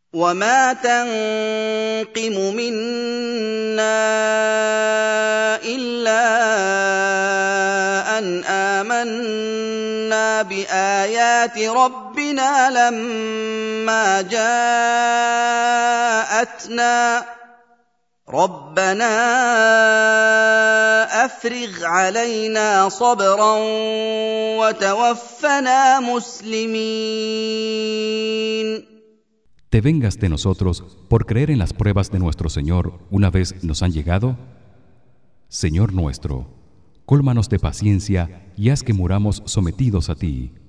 وَمَا تَنقِمُ مِنَّا إِلَّا أَنْ آمَنَّا بِآيَاتِ رَبِّنَا لَمَّا جَاءَتْنَا رَبَّنَا أَفْرِغْ عَلَيْنَا صَبْرًا وَتَوَفَّنَا مُسْلِمِينَ. ¿Te vengas de nosotros por creer en las pruebas de nuestro Señor una vez nos han llegado? Señor nuestro, cólmanos de paciencia y haz que muramos sometidos a ti.